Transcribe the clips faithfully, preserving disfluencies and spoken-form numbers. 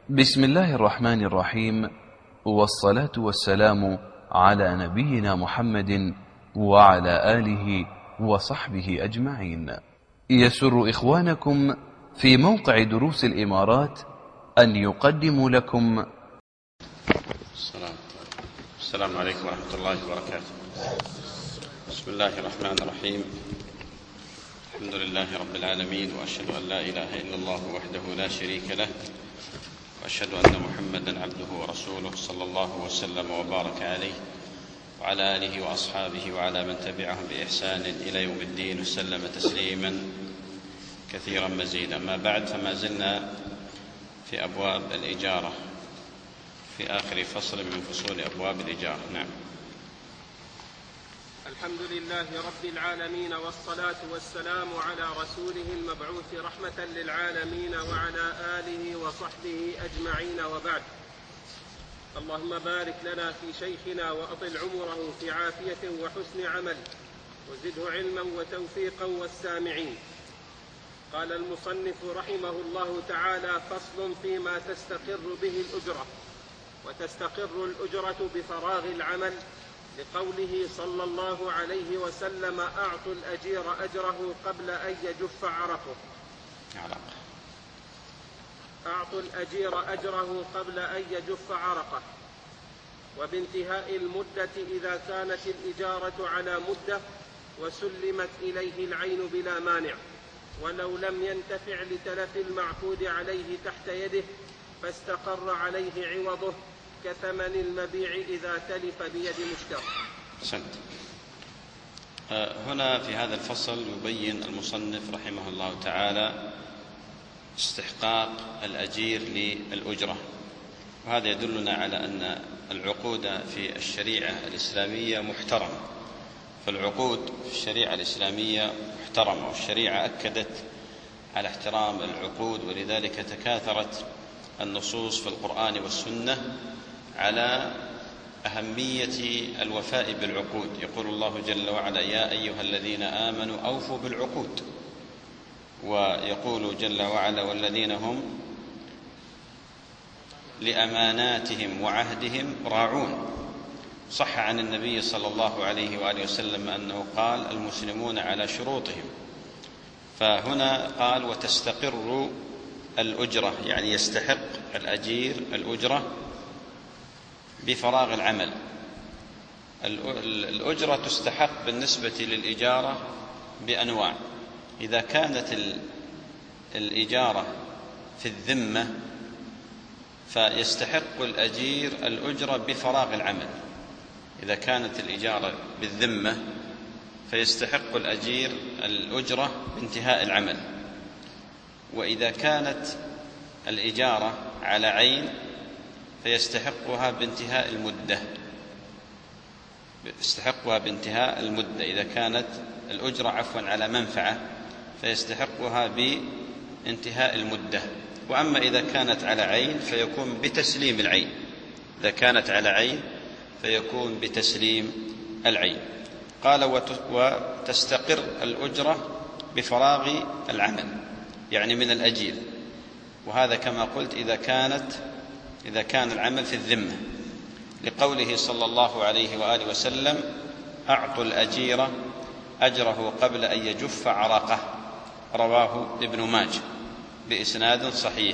بسم الله الرحمن الرحيم، والصلاة والسلام على نبينا محمد وعلى آله وصحبه أجمعين. يسر إخوانكم في موقع دروس الإمارات أن يقدموا لكم السلام, السلام عليكم ورحمة الله وبركاته. بسم الله الرحمن الرحيم. الحمد لله رب العالمين، وأشهد أن لا إله إلا الله وحده لا شريك له، وأشهد أن محمدا عبده ورسوله صلى الله وسلم وبارك عليه وعلى آله وأصحابه وعلى من تبعهم بإحسان إلى يوم الدين وسلم تسليما كثيرا مزيدا. ما بعد، فما زلنا في أبواب الإجارة في آخر فصل من فصول أبواب الإجارة. نعم. الحمد لله رب العالمين، والصلاة والسلام على رسوله المبعوث رحمة للعالمين وعلى آله وصحبه أجمعين، وبعد. اللهم بارك لنا في شيخنا وأطل عمره في عافية وحسن عمل، وزده علما وتوفيقا والسامعين. قال المصنف رحمه الله تعالى: فصل فيما تستقر به الأجرة. وتستقر الأجرة بفراغ العمل، لقوله صلى الله عليه وسلم: أعطوا الأجير أجره قبل أن يجف عرقه. أعطوا الأجير أجره قبل أن يجف عرقه. وبانتهاء المدة إذا كانت الإجارة على مدة وسلمت إليه العين بلا مانع، ولو لم ينتفع لتلف المعقود عليه تحت يده، فاستقر عليه عوضه كثمن المبيع إذا تلف بيد مشتري. أحسنت. هنا في هذا الفصل يبين المصنف رحمه الله تعالى استحقاق الأجير للأجرة، وهذا يدلنا على أن العقود في الشريعة الإسلامية محترمة. فالعقود في الشريعة الإسلامية محترمة، والشريعة أكدت على احترام العقود، ولذلك تكاثرت النصوص في القرآن والسنة على أهمية الوفاء بالعقود. يقول الله جل وعلا: يا أيها الذين آمنوا أوفوا بالعقود. ويقول جل وعلا: والذين هم لأماناتهم وعهدهم راعون. صح عن النبي صلى الله عليه وآله وسلم أنه قال: المسلمون على شروطهم. فهنا قال: وتستقر الأجرة، يعني يستحق الأجير الأجرة بفراغ العمل. الأجرة تستحق بالنسبة للإجارة بأنواع. إذا كانت الإجارة في الذمة فيستحق الأجير الأجرة بفراغ العمل. إذا كانت الإجارة بالذمة فيستحق الأجير الأجرة بانتهاء العمل. وإذا كانت الإجارة على عين فيستحقها بانتهاء المدة يستحقها بانتهاء المدة إذا كانت الأجرة عفوا على منفعة فيستحقها بانتهاء المدة. وأما إذا كانت على عين فيكون بتسليم العين. إذا كانت على عين فيكون بتسليم العين. قال: وتستقر الأجرة بفراغ العمل، يعني من الأجير. وهذا كما قلت إذا كانت إذا كان العمل في الذمة، لقوله صلى الله عليه وآله وسلم: أعطوا الأجير أجره قبل أن يجف عرقه. رواه ابن ماجه بإسناد صحيح.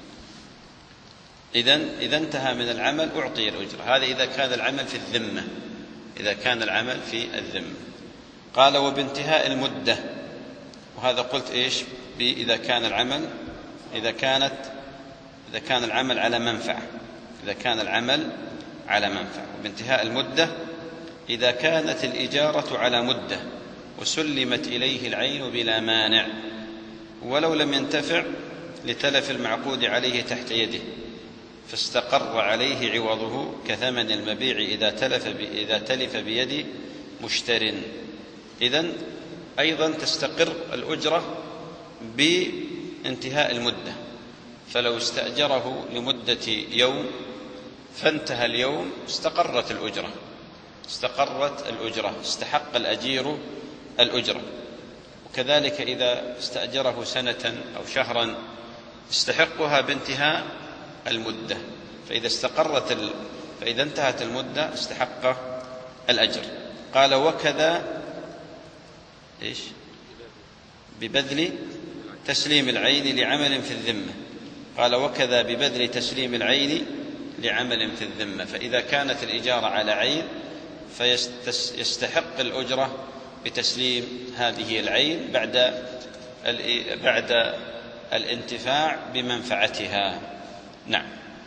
إذن إذا انتهى من العمل أعطي الأجرة. هذا إذا كان العمل في الذمة إذا كان العمل في الذمة. قال: وبانتهاء المدة. وهذا قلت إيش؟ إذا كان العمل إذا كانت إذا كان العمل على منفعة إذا كان العمل على منفعة. وبانتهاء المدة إذا كانت الإجارة على مدة وسلمت إليه العين بلا مانع، ولو لم ينتفع لتلف المعقود عليه تحت يده، فاستقر عليه عوضه كثمن المبيع إذا تلف إذا تلف بيد مشتر. إذن أيضا تستقر الأجرة بانتهاء المدة. فلو استأجره لمدة يوم فانتهى اليوم استقرت الأجرة استقرت الأجرة استحق الأجير الأجرة. وكذلك إذا استأجره سنة أو شهرا استحقها بانتهاء المدة، فإذا استقرت ال... فإذا انتهت المدة استحق الأجر. قال وكذا إيش ببذل تسليم العين لعمل في الذمة. قال وكذا ببذل تسليم العين لعمل في الذمة، فإذا كانت الإجارة على عين فيستحق الأجرة بتسليم هذه العين بعد بعد الانتفاع بمنفعتها. نعم.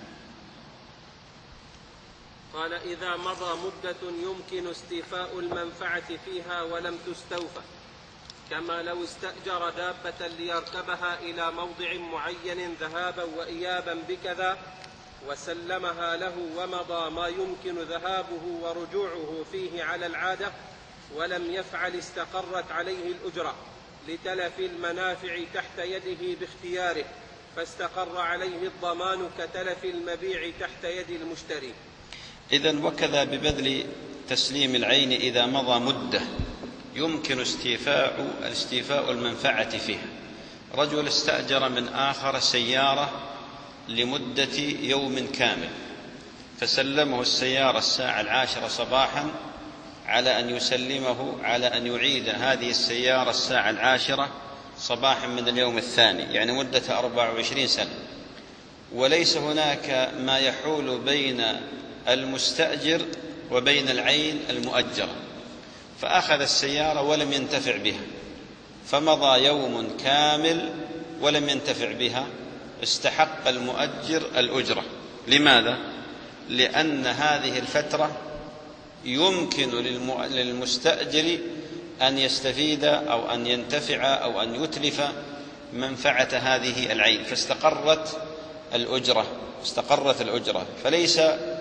قال إذا مضى مدة يمكن استيفاء المنفعة فيها ولم تستوفى، كما لو استأجر دابة ليركبها إلى موضع معين ذهابا وإيابا بكذا وسلمها له ومضى ما يمكن ذهابه ورجوعه فيه على العادة ولم يفعل استقرت عليه الأجرة لتلف المنافع تحت يده باختياره، فاستقر عليه الضمان كتلف المبيع تحت يد المشتري. إذن وكذا ببذل تسليم العين إذا مضى مدة يمكن استيفاء استيفاء المنفعة فيها. رجل استأجر من آخر سيارة لمدة يوم كامل، فسلمه السيارة الساعة العاشرة صباحا على أن يسلمه على أن يعيد هذه السيارة الساعة العاشرة صباحا من اليوم الثاني، يعني مدة أربع وعشرين سنة، وليس هناك ما يحول بين المستأجر وبين العين المؤجرة، فأخذ السيارة ولم ينتفع بها، فمضى يوم كامل ولم ينتفع بها، استحق المؤجر الأجرة. لماذا؟ لأن هذه الفترة يمكن للمستأجر أن يستفيد أو أن ينتفع أو أن يتلف منفعة هذه العين، فاستقرت الأجرة استقرت الأجرة فليس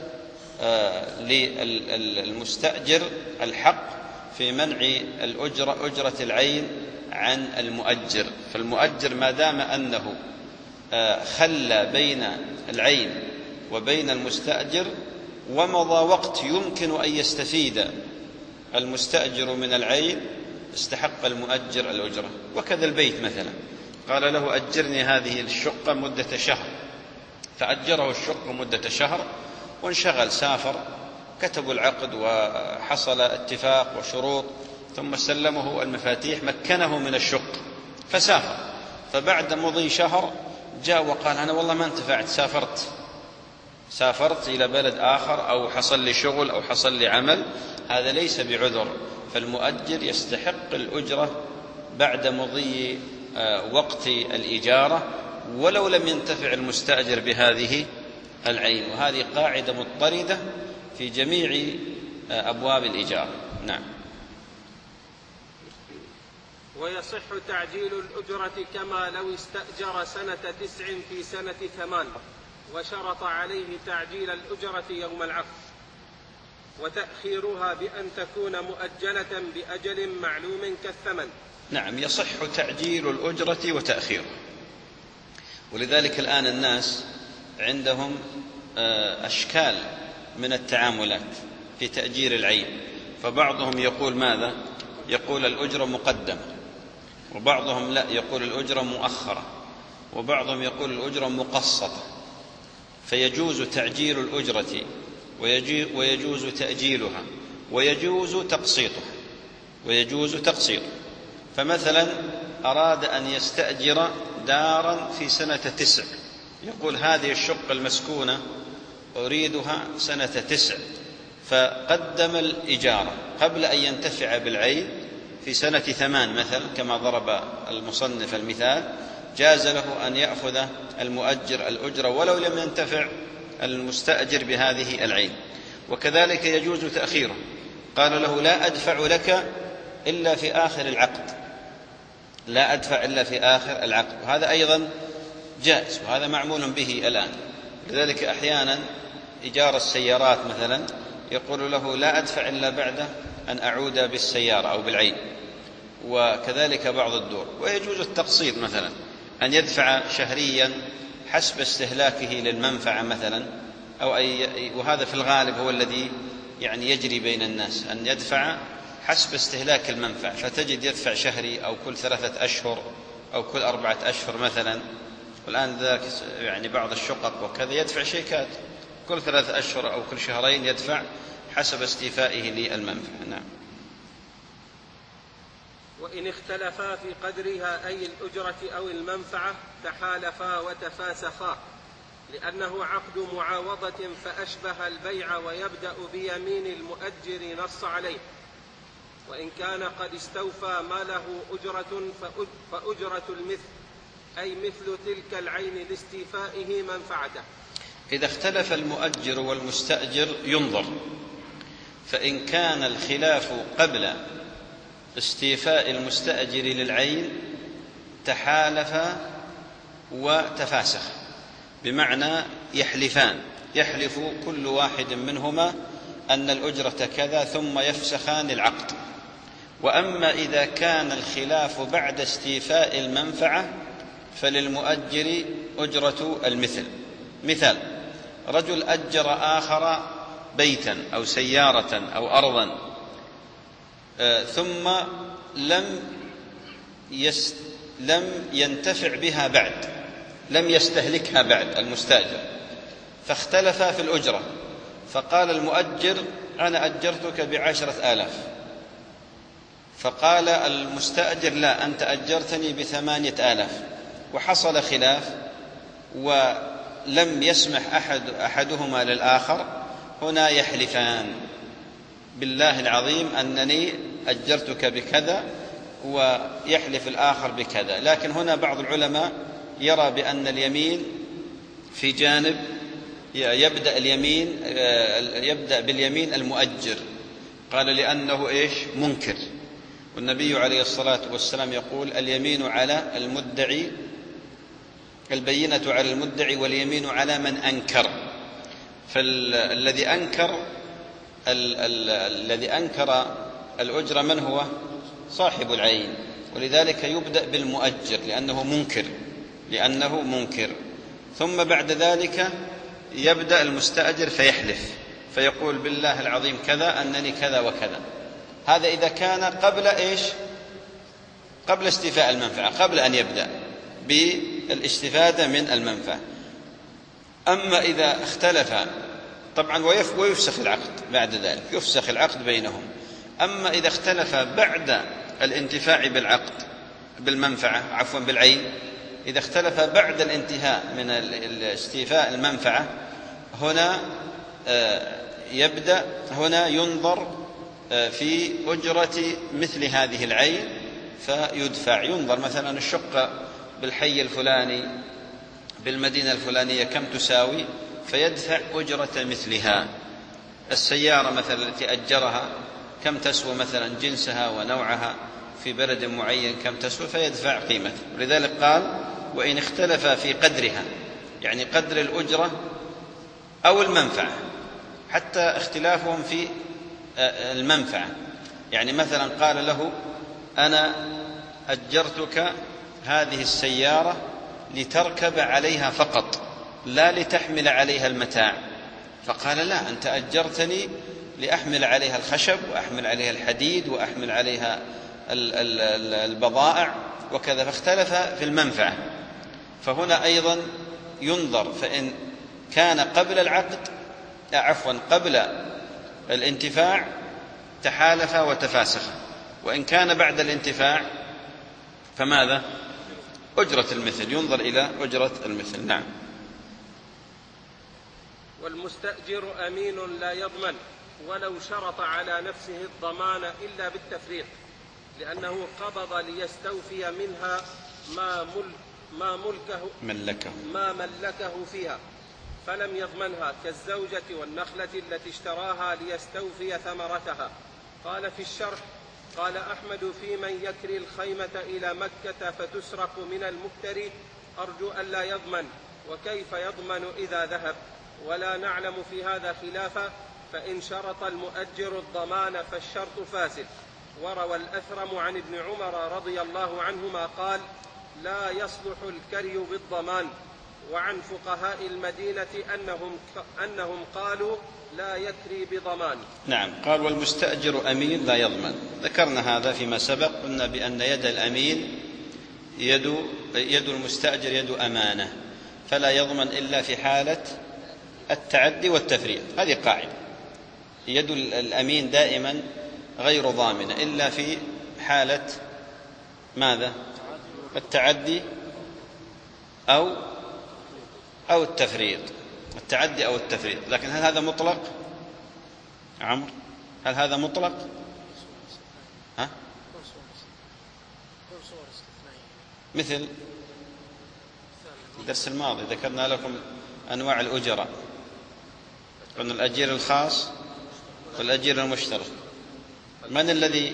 للمستأجر الحق في منع الأجرة أجرة العين عن المؤجر. فالمؤجر ما دام أنه خلى بين العين وبين المستأجر ومضى وقت يمكن أن يستفيد المستأجر من العين استحق المؤجر الأجرة. وكذا البيت مثلا، قال له أجرني هذه الشقة مدة شهر، فأجره الشقة مدة شهر وانشغل، سافر، كتبوا العقد وحصل اتفاق وشروط، ثم سلمه المفاتيح مكنه من الشقة فسافر، فبعد مضي شهر جاء وقال أنا والله ما انتفعت، سافرت سافرت إلى بلد آخر أو حصل لي شغل أو حصل لي عمل، هذا ليس بعذر. فالمؤجر يستحق الأجرة بعد مضي وقت الإجارة ولو لم ينتفع المستأجر بهذه العين، وهذه قاعدة مضطردة في جميع أبواب الإجارة. نعم. ويصح تعجيل الأجرة كما لو استأجر سنة تسع في سنة ثمان وشرط عليه تعجيل الأجرة يوم العقد، وتأخيرها بأن تكون مؤجلة بأجل معلوم كالثمن. نعم، يصح تعجيل الأجرة وتأخيرها. ولذلك الآن الناس عندهم أشكال من التعاملات في تأجير العين، فبعضهم يقول ماذا؟ يقول الأجرة مقدمة، وبعضهم لا يقول الأجرة مؤخرة، وبعضهم يقول الأجرة مقسطة، فيجوز تعجيل الأجرة ويجوز تأجيلها ويجوز تقسيطها ويجوز تقسيطها. فمثلا أراد أن يستأجر دارا في سنة تسع، يقول هذه الشقة المسكونة أريدها سنة تسع، فقدم الإجارة قبل أن ينتفع بالعين في سنة ثمان مثلا كما ضرب المصنف المثال، جاز له أن يأخذ المؤجر الأجرة ولو لم ينتفع المستأجر بهذه العين. وكذلك يجوز تأخيره، قال له لا أدفع لك إلا في آخر العقد، لا أدفع إلا في آخر العقد، وهذا أيضا جائز، وهذا معمول به الآن. لذلك أحيانا إيجار السيارات مثلا يقول له لا أدفع إلا بعد أن أعود بالسيارة أو بالعين، وكذلك بعض الدور. ويجوز التقسيط مثلا، أن يدفع شهريا حسب استهلاكه للمنفعة مثلا، أو أي، وهذا في الغالب هو الذي يعني يجري بين الناس، أن يدفع حسب استهلاك المنفعة، فتجد يدفع شهري أو كل ثلاثة أشهر أو كل أربعة أشهر مثلا، والآن ذاك يعني بعض الشقق وكذا يدفع شيكات كل ثلاثة أشهر أو كل شهرين يدفع حسب استيفائه للمنفعة. نعم. وإن اختلفا في قدرها أي الأجرة أو المنفعة تحالفا وتفاسخا، لأنه عقد معاوضة فأشبه البيع ويبدأ بيمين المؤجر نص عليه. وإن كان قد استوفى ما له أجرة فأجرة المثل، أي مثل تلك العين لاستيفائه منفعته. إذا اختلف المؤجر والمستأجر ينظر، فإن كان الخلاف قبل استيفاء المستأجر للعين تحالف وتفاسخ، بمعنى يحلفان، يحلف كل واحد منهما أن الأجرة كذا ثم يفسخان العقد. وأما إذا كان الخلاف بعد استيفاء المنفعة فللمؤجر أجرة المثل. مثال: رجل أجر آخر بيتا أو سيارة أو أرضا ثم لم يست... لم ينتفع بها بعد، لم يستهلكها بعد المستأجر، فاختلفا في الأجرة، فقال المؤجر: أنا أجرتك بعشرة آلاف، فقال المستأجر: لا، أنت أجرتني بثمانية آلاف، وحصل خلاف ولم يسمح أحد أحدهما للآخر. هنا يحلفان بالله العظيم أنني أجرتك بكذا، ويحلف الآخر بكذا. لكن هنا بعض العلماء يرى بأن اليمين في جانب يبدأ اليمين يبدأ باليمين المؤجر، قال لأنه إيش؟ منكر، والنبي عليه الصلاة والسلام يقول: اليمين على المدعي، البينة على المدعي واليمين على من أنكر. فالذي أنكر الذي أنكر الأجرة من هو؟ صاحب العين، ولذلك يبدأ بالمؤجر لأنه منكر لأنه منكر ثم بعد ذلك يبدأ المستأجر فيحلف فيقول: بالله العظيم كذا أنني كذا وكذا. هذا إذا كان قبل إيش؟ قبل استيفاء المنفعة، قبل أن يبدأ بالاستفادة من المنفعة. أما إذا اختلف طبعا ويفسخ العقد بعد ذلك، يفسخ العقد بينهم. أما إذا اختلف بعد الانتفاع بالعقد بالمنفعة عفوا بالعين، إذا اختلف بعد الانتهاء من استيفاء المنفعة، هنا يبدأ هنا ينظر في أجرة مثل هذه العين فيدفع. ينظر مثلا الشقة بالحي الفلاني بالمدينة الفلانية كم تساوي، فيدفع أجرة مثلها. السيارة مثلا التي أجرها كم تسوى مثلا جنسها ونوعها في بلد معين كم تسوى، فيدفع قيمته. ولذلك قال: وإن اختلف في قدرها، يعني قدر الأجرة أو المنفعة، حتى اختلافهم في المنفعة. يعني مثلا قال له: أنا أجرتك هذه السيارة لتركب عليها فقط لا لتحمل عليها المتاع، فقال: لا، أنت أجرتني لأحمل عليها الخشب وأحمل عليها الحديد وأحمل عليها البضائع وكذا، فاختلف في المنفعة. فهنا أيضا ينظر، فإن كان قبل العقد عفوا قبل الانتفاع تحالف وتفاسخ، وإن كان بعد الانتفاع فماذا؟ أجرة المثل، ينظر إلى أجرة المثل. نعم. والمستأجر أمين لا يضمن ولو شرط على نفسه الضمان إلا بالتفريق، لأنه قبض ليستوفي منها ما ملك ما ملكه ملكه ما ملكه فيها، فلم يضمنها، كالزوجة والنخلة التي اشتراها ليستوفي ثمرتها. قال في الشرح: قال أحمد: في من يكري الخيمة إلى مكة فتسرق من المكتري أرجو أن لا يضمن، وكيف يضمن إذا ذهب؟ ولا نعلم في هذا خلافا، فإن شرط المؤجر الضمان فالشرط فاسد. وروى الأثرم عن ابن عمر رضي الله عنهما قال: لا يصلح الكري بالضمان. وعن فقهاء المدينة أنهم, أنهم قالوا: لا يكري بضمان. نعم. قال: والمستأجر أمين لا يضمن. ذكرنا هذا فيما سبق، قلنا بأن يد الأمين يد يد المستأجر يد أمانة، فلا يضمن إلا في حالة التعدي والتفريط. هذه قاعدة، يد الأمين دائما غير ضامنة إلا في حالة ماذا؟ التعدي أو أو التفريط، التعدي أو التفريط. لكن هل هذا مطلق عمرو؟ هل هذا مطلق؟ ها؟ مثل الدرس الماضي ذكرنا لكم أنواع الأجراء، قلنا الأجير الخاص والأجير المشترك. من الذي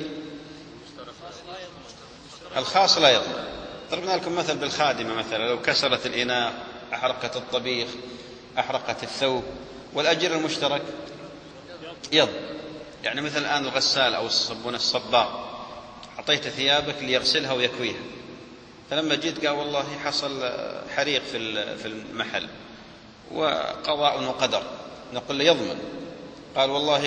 الخاص لا يضمن؟ ضربنا لكم مثل بالخادمة مثلا، لو كسرت الإناء، أحرقت الطبيخ، أحرقت الثوب. والأجير المشترك يضمن. يعني مثل الآن الغسال أو الصبون الصباغ، أعطيت ثيابك ليغسلها ويكويها، فلما جيت قال والله حصل حريق في المحل وقضاء وقدر، نقول له يضمن. قال والله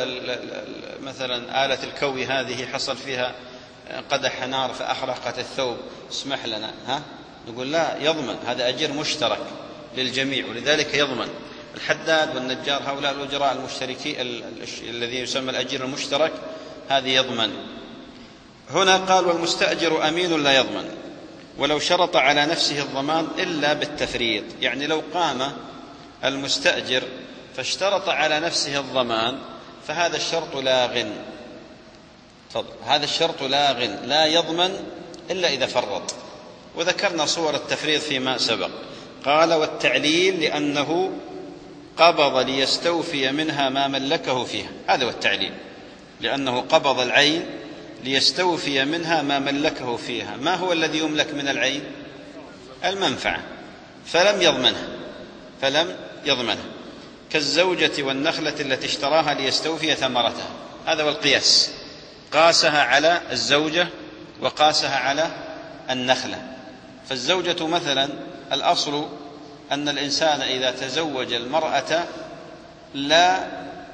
مثلا آلة الكوي هذه حصل فيها قدح نار فأحرقت الثوب، اسمح لنا، ها؟ نقول لا، يضمن. هذا أجير مشترك للجميع، ولذلك يضمن. الحداد والنجار هؤلاء الأجراء المشتركين الذي يسمى الأجير المشترك، هذه يضمن. هنا قال والمستأجر أمين لا يضمن ولو شرط على نفسه الضمان إلا بالتفريط. يعني لو قام المستأجر فاشترط على نفسه الضمان فهذا الشرط لاغ. هذا الشرط لاغ، لا يضمن إلا إذا فرط. وذكرنا صور التفريط فيما سبق. قال والتعليل لأنه قبض ليستوفي منها ما ملكه فيها. هذا هو التعليل، لأنه قبض العين ليستوفي منها ما ملكه فيها. ما هو الذي يملك من العين؟ المنفعة، فلم يضمنها فلم يضمنها كالزوجة والنخلة التي اشتراها ليستوفي ثمرتها. هذا هو القياس، قاسها على الزوجة وقاسها على النخلة. فالزوجة مثلا الأصل أن الإنسان إذا تزوج المرأة لا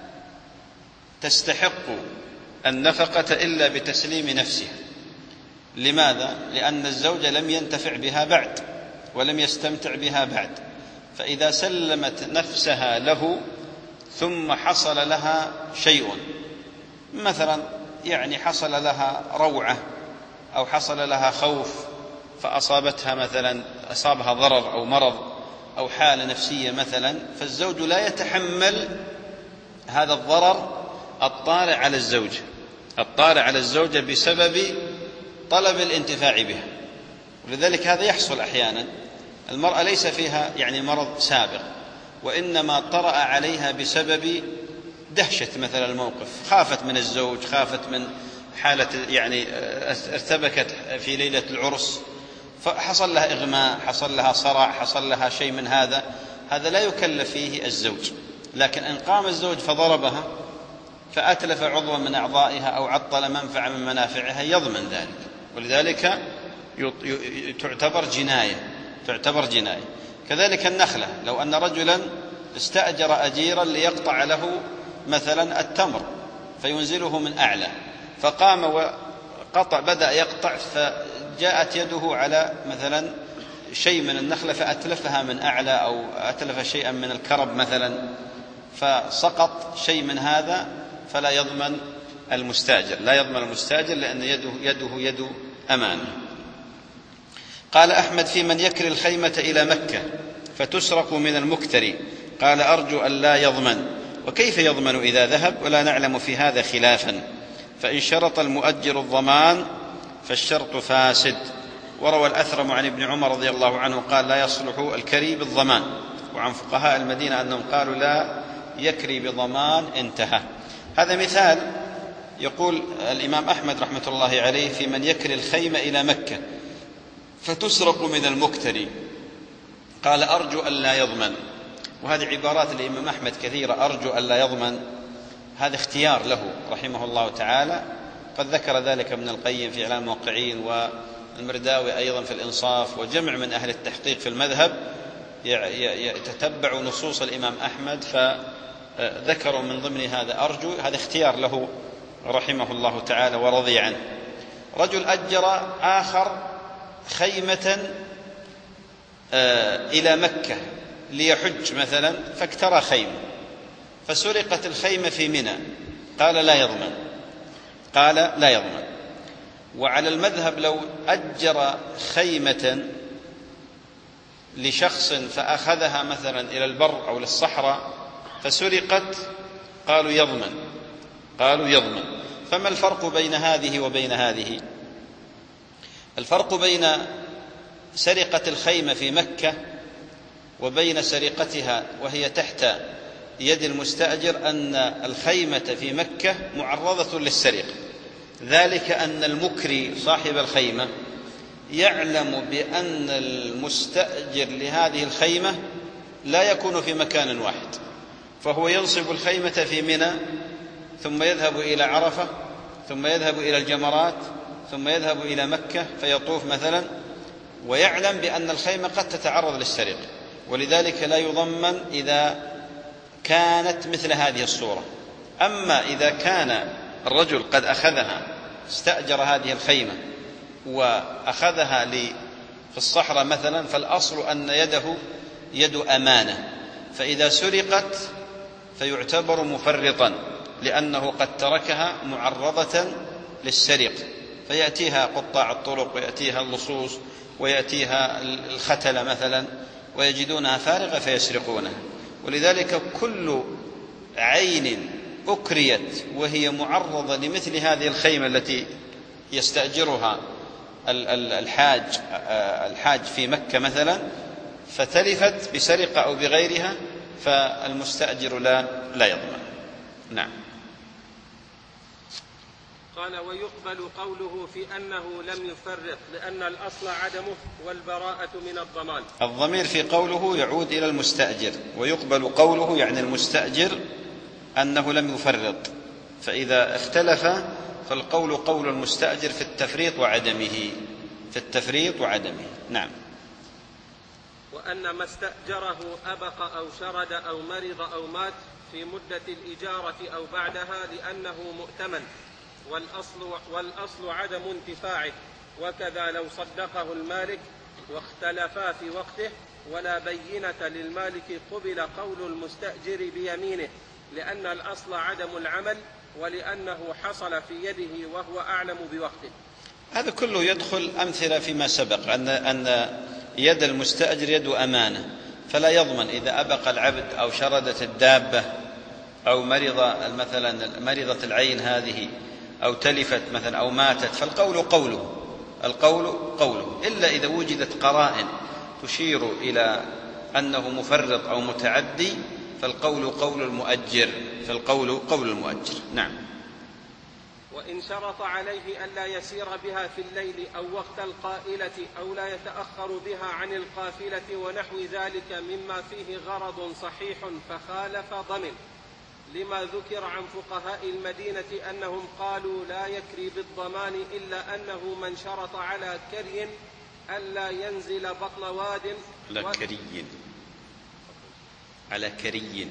تستحق النفقة إلا بتسليم نفسها. لماذا؟ لأن الزوج لم ينتفع بها بعد ولم يستمتع بها بعد، فإذا سلمت نفسها له ثم حصل لها شيء، مثلا يعني حصل لها روعة أو حصل لها خوف فأصابتها مثلا أصابها ضرر أو مرض أو حالة نفسية مثلا، فالزوج لا يتحمل هذا الضرر الطارئ على الزوجة الطارئ على الزوجة بسبب طلب الانتفاع بها. ولذلك هذا يحصل أحيانا. المرأة ليس فيها يعني مرض سابق، وإنما طرأ عليها بسبب دهشة مثلا الموقف، خافت من الزوج، خافت من حالة يعني ارتبكت في ليلة العرس فحصل لها إغماء، حصل لها صرع، حصل لها شيء من هذا. هذا لا يكلف فيه الزوج. لكن إن قام الزوج فضربها فأتلف عضوا من أعضائها أو عطل منفعة من منافعها يضمن ذلك. ولذلك تعتبر جناية تعتبر جناية كذلك النخلة، لو أن رجلا استأجر أجيرا ليقطع له مثلا التمر فينزله من أعلى، فقام وقطع بدأ يقطع فجاءت يده على مثلا شيء من النخلة فأتلفها من أعلى أو أتلف شيئا من الكرب مثلا، فسقط شيء من هذا، فلا يضمن المستأجر لا يضمن المستأجر لأن يده يده يد أمانة. قال أحمد في من يكري الخيمة إلى مكة فتسرق من المكتري، قال أرجو أن لا يضمن. وكيف يضمن إذا ذهب؟ ولا نعلم في هذا خلافا، فإن شرط المؤجر الضمان فالشرط فاسد. وروى الأثرم عن ابن عمر رضي الله عنه قال لا يصلح الكري بالضمان، وعن فقهاء المدينة أنهم قالوا لا يكري بضمان، انتهى. هذا مثال يقول الإمام أحمد رحمة الله عليه في من يكري الخيمة إلى مكة فتسرق من المكتري، قال أرجو أن لا يضمن. وهذه عبارات الإمام أحمد كثيرة، أرجو أن لا يضمن، هذا اختيار له رحمه الله تعالى. قد ذكر ذلك ابن القيم في إعلام الموقعين، والمرداوي أيضا في الإنصاف، وجمع من أهل التحقيق في المذهب يتتبع نصوص الإمام أحمد فذكروا من ضمن هذا أرجو. هذا اختيار له رحمه الله تعالى ورضي عنه. رجل أجر آخر خيمة إلى مكة ليحج مثلا، فاكترى خيمة فسرقت الخيمة في منى، قال لا يضمن، قال لا يضمن. وعلى المذهب لو أجر خيمة لشخص فأخذها مثلا إلى البر أو للصحراء فسرقت، قالوا يضمن، قالوا يضمن. فما الفرق بين هذه وبين هذه؟ الفرق بين سرقة الخيمة في مكة وبين سرقتها وهي تحت يد المستأجر أن الخيمة في مكة معرضة للسرقة، ذلك أن المكري صاحب الخيمة يعلم بأن المستأجر لهذه الخيمة لا يكون في مكان واحد، فهو ينصب الخيمة في منى ثم يذهب إلى عرفة ثم يذهب إلى الجمرات ثم يذهب إلى مكة فيطوف مثلا، ويعلم بأن الخيمة قد تتعرض للسرقة، ولذلك لا يضمن إذا كانت مثل هذه الصورة. أما إذا كان الرجل قد أخذها، استأجر هذه الخيمة وأخذها في الصحراء مثلا، فالأصل أن يده يد أمانة، فإذا سرقت فيعتبر مفرطا لأنه قد تركها معرضة للسرقة، فيأتيها قطاع الطرق ويأتيها اللصوص ويأتيها الختل مثلا ويجدونها فارغة فيسرقونها. ولذلك كل عين أكريت وهي معرضة لمثل هذه الخيمة التي يستأجرها الحاج الحاج في مكة مثلا فتلفت بسرقة أو بغيرها، فالمستأجر لا لا يضمن. نعم. قال: ويقبل قوله في أنه لم يفرط لأن الأصل عدمه والبراءة من الضمان. الضمير في قوله يعود إلى المستأجر، ويقبل قوله يعني المستأجر أنه لم يفرط، فإذا اختلف فالقول قول المستأجر في التفريط وعدمه، في التفريط وعدمه. نعم. وأن ما استأجره أبق أو شرد أو مرض أو مات في مدة الإجارة أو بعدها لأنه مؤتمن، والأصل, والأصل عدم انتفاعه، وكذا لو صدقه المالك واختلفا في وقته ولا بينة للمالك قبل قول المستأجر بيمينه، لأن الأصل عدم العمل ولأنه حصل في يده وهو أعلم بوقته. هذا كله يدخل أمثلة فيما سبق أن أن يد المستأجر يد أمانة، فلا يضمن إذا أبق العبد أو شردت الدابة أو مرض مثلا مرضت العين هذه أو تلفت مثلا أو ماتت، فالقول قوله، القول قوله، إلا إذا وجدت قرائن تشير إلى أنه مفرط أو متعدي فالقول قول المؤجر، فالقول قول المؤجر. نعم. وإن شرط عليه ألا يسير بها في الليل أو وقت القائلة أو لا يتأخر بها عن القافلة ونحو ذلك مما فيه غرض صحيح فخالف ضمن، لما ذكر عن فقهاء المدينة أنهم قالوا لا يكري بالضمان إلا أنه من شرط على كري ألا ينزل بطن واد على كري على كري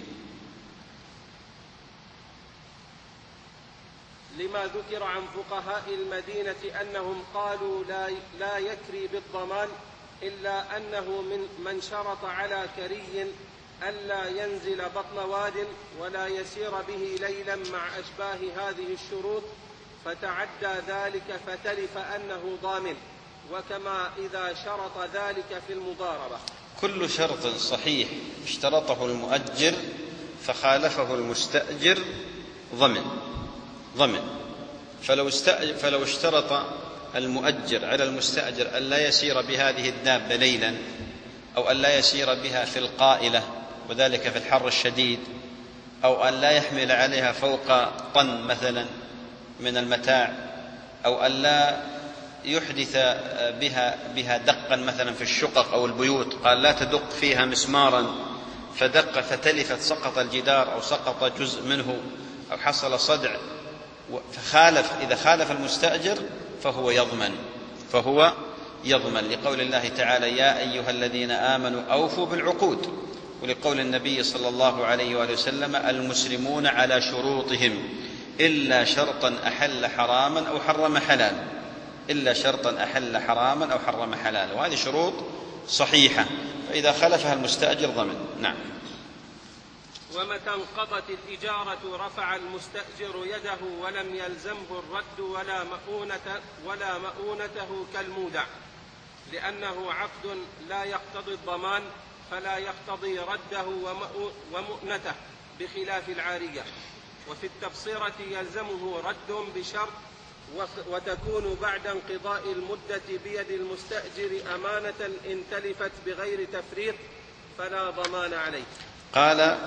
لما ذكر عن فقهاء المدينة أنهم قالوا لا, لا يكري بالضمان إلا أنه من, من شرط على كري ألا ينزل بطن واد ولا يسير به ليلا مع أشباه هذه الشروط، فتعدى ذلك فتلف أنه ضامن، وكما إذا شرط ذلك في المضاربة. كل شرط صحيح اشترطه المؤجر فخالفه المستأجر ضمن ضمن فلو, فلو اشترط المؤجر على المستأجر أن لا يسير بهذه الدابة ليلا أو أن لا يسير بها في القائلة وذلك في الحر الشديد، أو أن لا يحمل عليها فوق طن مثلا من المتاع، أو أن لا يحدث بها, بها دقا مثلا في الشقق أو البيوت، قال لا تدق فيها مسمارا فدق فتلفت سقط الجدار أو سقط جزء منه أو حصل صدع، فخالف إذا خالف المستأجر فهو يضمن فهو يضمن لقول الله تعالى يا أيها الذين آمنوا أوفوا بالعقود، ولقول النبي صلى الله عليه وآله وسلم المسلمون على شروطهم إلا شرطا أحل حراما أو حرم حلالا، إلا شرطا أحل حراما أو حرم حلالا، وهذه شروط صحيحة، فإذا خلفها المستأجر ضمن. نعم. ومتى انقضت الإجارة رفع المستأجر يده ولم يلزمه الرد ولا مؤونة ولا مؤونته كالمودع، لأنه عقد لا يقتضي الضمان فلا يقتضي رده ومؤنته بخلاف العارية. وفي التبصرة يلزمه رد بشرط وتكون بعد انقضاء المدة بيد المستأجر أمانة إن تلفت بغير تفريط فلا ضمان عليه. قال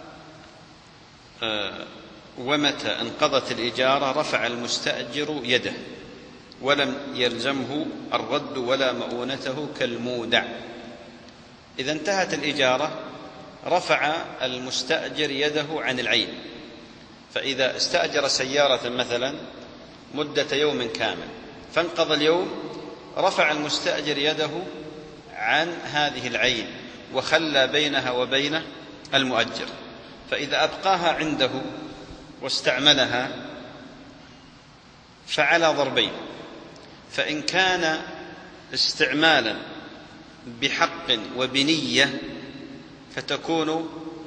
آه ومتى انقضت الإجارة رفع المستأجر يده ولم يلزمه الرد ولا مؤونته كالمودع. إذا انتهت الإجارة رفع المستأجر يده عن العين، فإذا استأجر سيارة مثلا مدة يوم كامل فانقضى اليوم، رفع المستأجر يده عن هذه العين وخلى بينها وبين المؤجر، فإذا أبقاها عنده واستعملها فعلى ضربين: فإن كان استعمالا بحق وبنية فتكون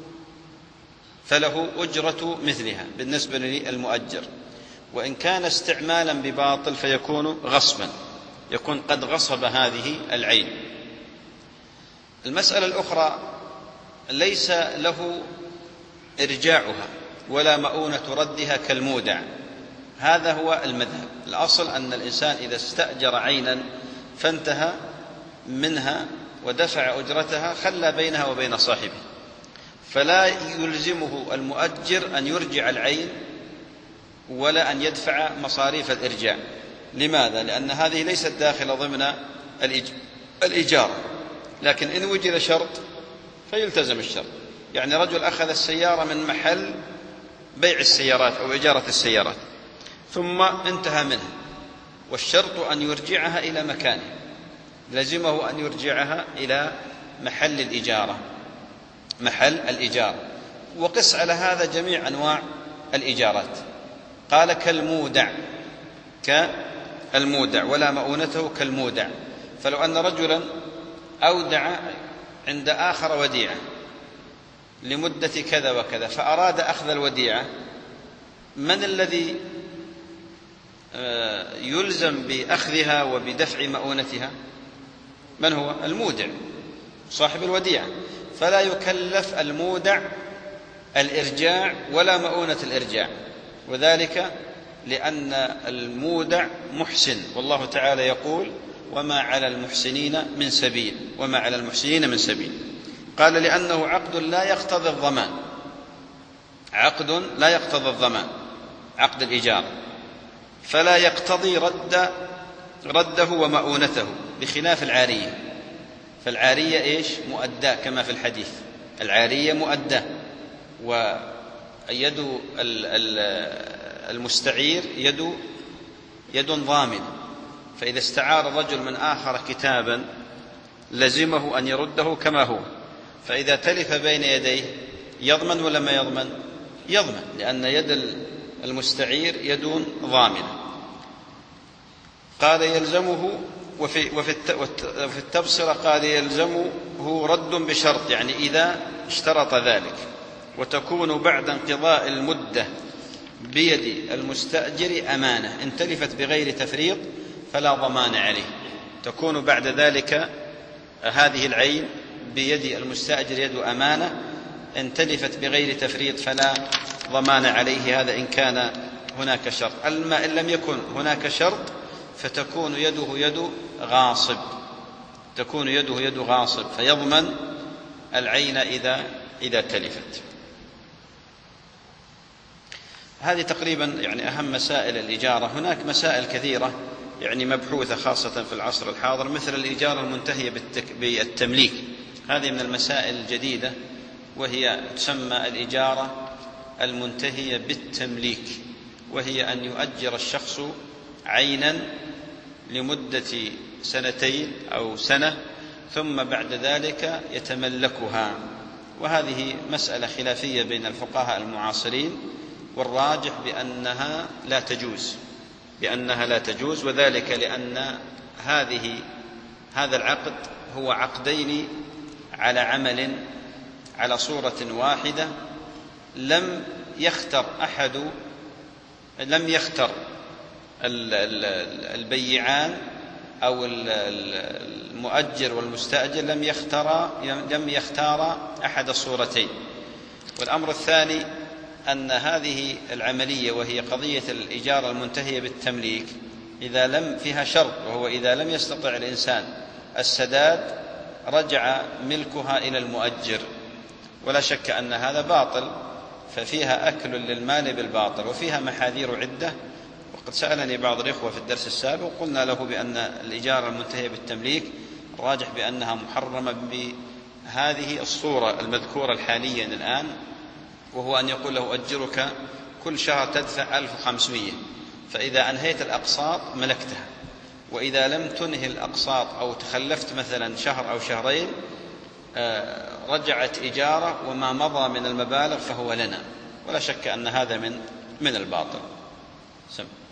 فله أجرة مثلها بالنسبة للمؤجر، وإن كان استعمالا بباطل فيكون غصبا، يكون قد غصب هذه العين. المسألة الأخرى ليس له إرجاعها ولا مؤونة ردها كالمودع، هذا هو المذهب. الأصل أن الإنسان إذا استأجر عينا فانتهى منها ودفع أجرتها خلى بينها وبين صاحبه، فلا يلزمه المؤجر أن يرجع العين ولا أن يدفع مصاريف الإرجاع. لماذا؟ لأن هذه ليست داخلة ضمن الإجارة، لكن إن وجد شرط فيلتزم الشرط. يعني رجل أخذ السيارة من محل بيع السيارات أو إجارة السيارات ثم انتهى منها، والشرط أن يرجعها إلى مكانه، لزمه أن يرجعها إلى محل الإجارة محل الإجارة وقس على هذا جميع أنواع الإجارات. قال كالمودع، كالمودع ولا مؤونته كالمودع. فلو أن رجلا أودع عند آخر وديعة لمدة كذا وكذا فأراد أخذ الوديعة، من الذي يلزم بأخذها وبدفع مؤونتها؟ من هو؟ المودع صاحب الوديعة، فلا يكلف المودع الإرجاع ولا مؤونة الإرجاع، وذلك لأن المودع محسن، والله تعالى يقول وما على المحسنين من سبيل وما على المحسنين من سبيل. قال لأنه عقد لا يقتضي الضمان، عقد لا يقتضي الضمان، عقد الإجارة، فلا يقتضي رد رده ومؤونته بخلاف العارية. فالعارية إيش؟ مؤداة كما في الحديث، العارية مؤداة، ويد المستعير يد يد ضامن. فإذا استعار الرجل من آخر كتابا لزمه أن يرده كما هو، فإذا تلف بين يديه يضمن ولا ما يضمن؟ يضمن، لأن يد المستعير يد ضامنة. قال يلزمه وفي, وفي التبصرة قال يلزمه رد بشرط، يعني إذا اشترط ذلك، وتكون بعد انقضاء المدة بيد المستأجر أمانة إن تلفت بغير تفريط فلا ضمان عليه. تكون بعد ذلك هذه العين بيد المستأجر يد أمانة إن تلفت بغير تفريط فلا ضمان عليه، هذا إن كان هناك شرط. أما إن لم يكن هناك شرط فتكون يده يد غاصب، تكون يده يد غاصب فيضمن العين إذا إذا تلفت. هذه تقريبا يعني أهم مسائل الإجارة. هناك مسائل كثيرة يعني مبحوثة خاصة في العصر الحاضر، مثل الإجارة المنتهية بالتمليك، هذه من المسائل الجديدة، وهي تسمى الإجارة المنتهية بالتمليك، وهي أن يؤجر الشخص عينا لمدة سنتين أو سنة ثم بعد ذلك يتملكها. وهذه مسألة خلافية بين الفقهاء المعاصرين، والراجح بأنها لا تجوز، بأنها لا تجوز، وذلك لأن هذه هذا العقد هو عقدين على عمل على صورة واحدة، لم يختر أحد لم يختر البيعان أو المؤجر والمستأجر لم يختار لم يختار أحد الصورتين. والأمر الثاني أن هذه العملية وهي قضية الإجارة المنتهية بالتمليك إذا لم فيها شرط، وهو إذا لم يستطع الإنسان السداد رجع ملكها إلى المؤجر، ولا شك أن هذا باطل، ففيها أكل للمال بالباطل وفيها محاذير عدة. وقد سألني بعض الإخوة في الدرس السابق وقلنا له بأن الإجارة المنتهية بالتمليك راجح بأنها محرمة بهذه الصورة المذكورة الحاليا الآن، وهو أن يقول له أجرك كل شهر تدفع ألف وخمسمائة، فإذا أنهيت الأقساط ملكتها، وإذا لم تنهي الأقساط أو تخلفت مثلا شهر أو شهرين رجعت إجارة، وما مضى من المبالغ فهو لنا، ولا شك أن هذا من من الباطل. سم.